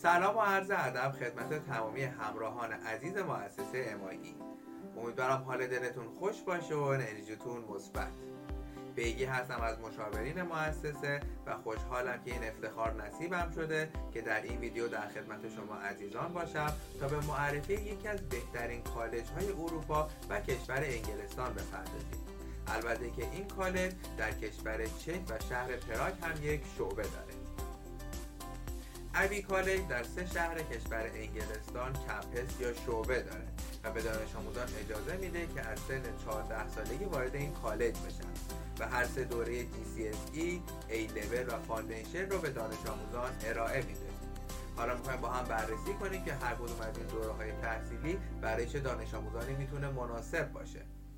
سلام و عرض ادب خدمت تمامی همراهان عزیز مؤسسه MIE. امیدوارم حال دلتون خوش باشه و انرژیتون مثبت. بیگی هستم از مشاورین مؤسسه و خوشحالم که این افتخار نصیبم شده که در این ویدیو در خدمت شما عزیزان باشم تا به معرفی یکی از بهترین کالج های اروپا و کشور انگلستان بپردازیم. البته که این کالج در کشور چک و شهر پراگ هم یک شعبه داره. ابی کالج در 3 شهر کشور انگلستان کمپس یا شعبه داره و به دانش آموزان اجازه میده که از سن 14 سالگی وارد این کالج بشن و هر 3 دوره GCSE، A level و فاندیشن رو به دانش آموزان ارائه میده. حالا میخوایم با هم بررسی کنیم که هر کدوم از این دوره‌های تحصیلی برای چه دانش آموزانی میتونه مناسب باشه.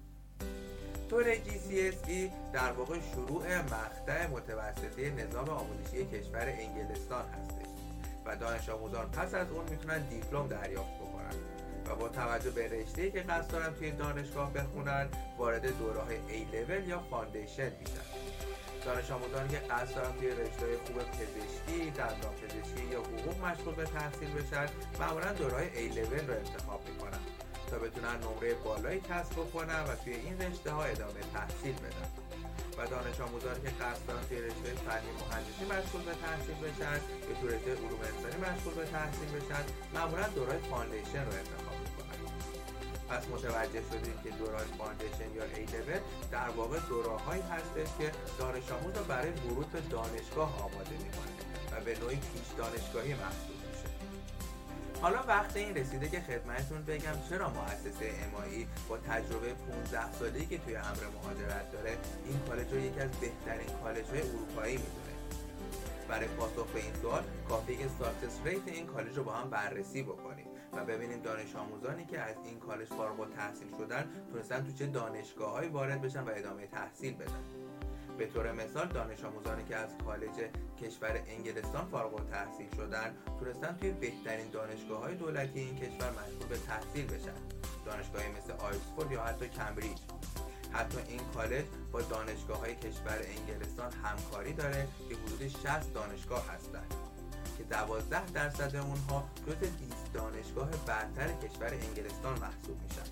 دوره GCSE در واقع شروع مقطع متوسطه نظام آموزشی کشور انگلستان هستش و دانش آموزان پس از اون میتونن دیپلم دریافت بکنن و با توجه به رشته‌ای که قصد دارن توی دانشگاه بخونن وارد دوره‌های A level یا فاندیشن میشن. دانش آموزانی که قصد دارن توی رشته‌های خوب پزشکی، دندانپزشکی یا حقوق مشغول به تحصیل بشن معمولا دوره‌های A level رو انتخاب میکنن تا بتونن نمره بالایی کسب بکنن و توی این رشته‌ها ادامه تحصیل بدن. و دانش آموزانی که قصد دارن توی رشته فنی مهندسی مشغول به تحصیل بشن یا توی رشته علوم انسانی مشغول به تحصیل بشن معمولا دوره‌های فاندیشن رو انتخاب میکنن. پس متوجه شدیم که دوره‌های فاندیشن یا A level در واقع دوره‌هایی هستش که دانش آموز رو برای ورود به دانشگاه آماده میکنه و به نوعی پیش دانشگاهی محسوب میشه. حالا وقت این رسیده که خدمتتون بگم چرا مؤسسه MIE با تجربه 15 ساله‌ای که توی امر مهاجرت داره این کالج رو یکی از بهترین کالج‌های اروپایی میدونه. برای پاسخ به این سوال کافیه که ساکسس ریت این کالج رو با هم بررسی بکنیم و ببینیم دانش آموزانی که از این کالج فارغ التحصیل شدن تونستن تو چه دانشگاه‌هایی وارد بشن و ادامه تحصیل بدن. به طور مثال دانش آموزانی که از کالج کشور انگلستان فارغ التحصیل شدن تونستن توی بهترین دانشگاه‌های دولتی این کشور مشغول به تحصیل بشن، دانشگاهی مثل آکسفورد یا حتی کمبریج. حتی این کالج با دانشگاه‌های کشور انگلستان همکاری داره که حدود 60 دانشگاه هستند که 12% اونها جزو 20 دانشگاه برتر کشور انگلستان محسوب میشن.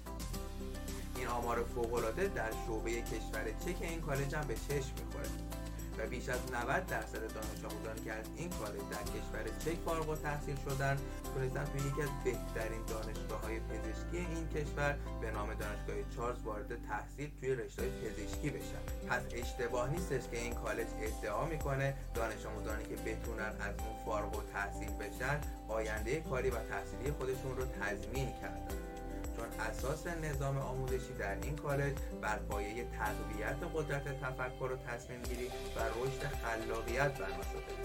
این آمار فوق‌العاده در شعبه کشور چک این کالج هم به چشم میخوره و بیش از 90% دانش آموزانی که از این کالج در کشور چک فارغ التحصیل شدن تونستن توی یکی از بهترین دانشگاه‌های پزشکی این کشور به نام دانشگاه چارلز وارد تحصیل توی رشته پزشکی بشن. پس اشتباه نیستش که این کالج ادعا میکنه دانش آموزانی که بتونن از اون فارغ التحصیل بشن آینده کاری و تحصیلی خودشون رو تضمین کردن، چون اساس نظام آموزشی در این کالج بر پایه تقویت قدرت تفکر و تصمیم گیری و رشد خلاقیت بنا شده.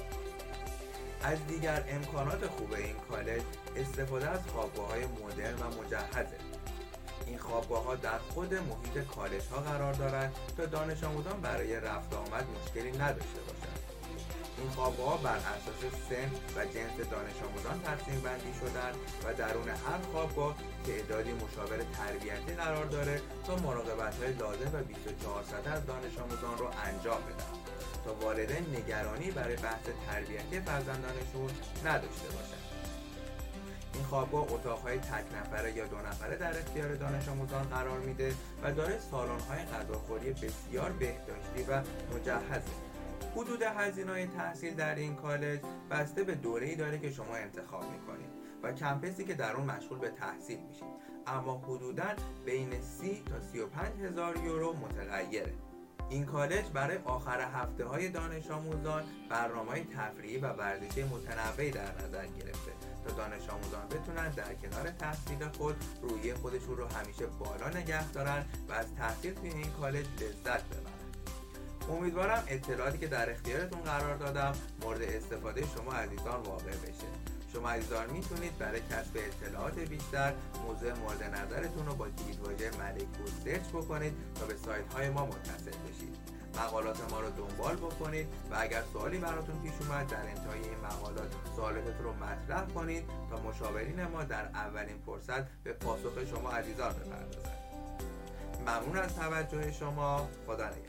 از دیگر امکانات خوب این کالج استفاده از خوابگاه‌های مدرن و مجهزه. این خوابگاه‌ها در خود محیط کالج ها قرار دارند تا دانش آموزان برای رفت آمد مشکلی نداشته باشند. این خوابگاه‌ها بر اساس سن و جنس دانش آموزان تقسیم بندی شدن و درون هر خوابگاه تعدادی مشاور تربیتی قرار داره تا مراقبت‌های لازم و 24 ساعته از دانش آموزان رو انجام بدن تا والدین نگرانی برای بحث تربیتی فرزندانشون نداشته باشند. این خوابگاه اتاق‌های تک نفره یا 2 نفره در اختیار دانش آموزان قرار میده و داره سالن‌های غذاخوری بسیار بهداشتی و مجهزه. حدود هزینه‌های تحصیل در این کالج بسته به دوره‌ای داره که شما انتخاب می‌کنید و کمپسی که در اون مشغول به تحصیل میشید، اما حدوداً بین 30 تا 35 هزار یورو متغیره. این کالج برای آخر هفته‌های دانش آموزان برنامه‌های تفریحی و ورزشی متنوعی در نظر گرفته تا دانش آموزان بتونن در کنار تحصیل خود روحیه خودشون رو همیشه بالا نگه دارن و از تحصیل توی این کالج لذت ببرن. امیدوارم اطلاعاتی که در اختیارتون قرار دادم مورد استفاده شما عزیزان واقع بشه. شما عزیزان میتونید برای کسب اطلاعات بیشتر موضوع مورد نظرتون رو با کلیدواژه ملک‌پور سرچ بکنید تا به سایت های ما متصل بشید. مقالات ما رو دنبال بکنید و اگر سوالی براتون پیش اومد در انتهای این مقالات سوالاتتون رو مطرح کنید تا مشاورین ما در اولین فرصت به پاسخ شما عزیزان بپردازند. ممنون از توجه شما. خدا نگهدار.